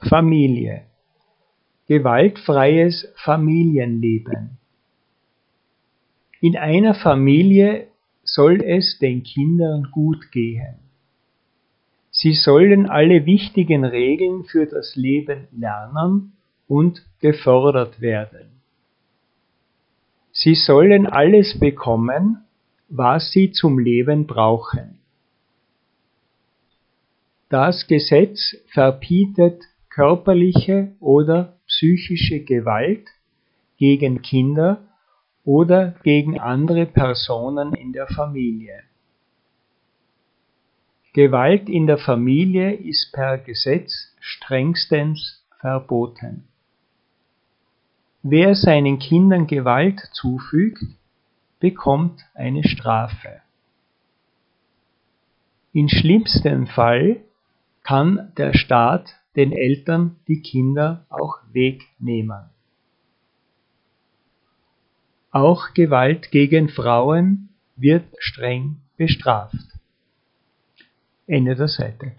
Familie. Gewaltfreies Familienleben. In einer Familie soll es den Kindern gut gehen. Sie sollen alle wichtigen Regeln für das Leben lernen und gefördert werden. Sie sollen alles bekommen, was sie zum Leben brauchen. Das Gesetz verbietet körperliche oder psychische Gewalt gegen Kinder oder gegen andere Personen in der Familie. Gewalt in der Familie ist per Gesetz strengstens verboten. Wer seinen Kindern Gewalt zufügt, bekommt eine Strafe. Im schlimmsten Fall kann der Staat den Eltern die Kinder auch wegnehmen. Auch Gewalt gegen Frauen wird streng bestraft. Ende der Seite.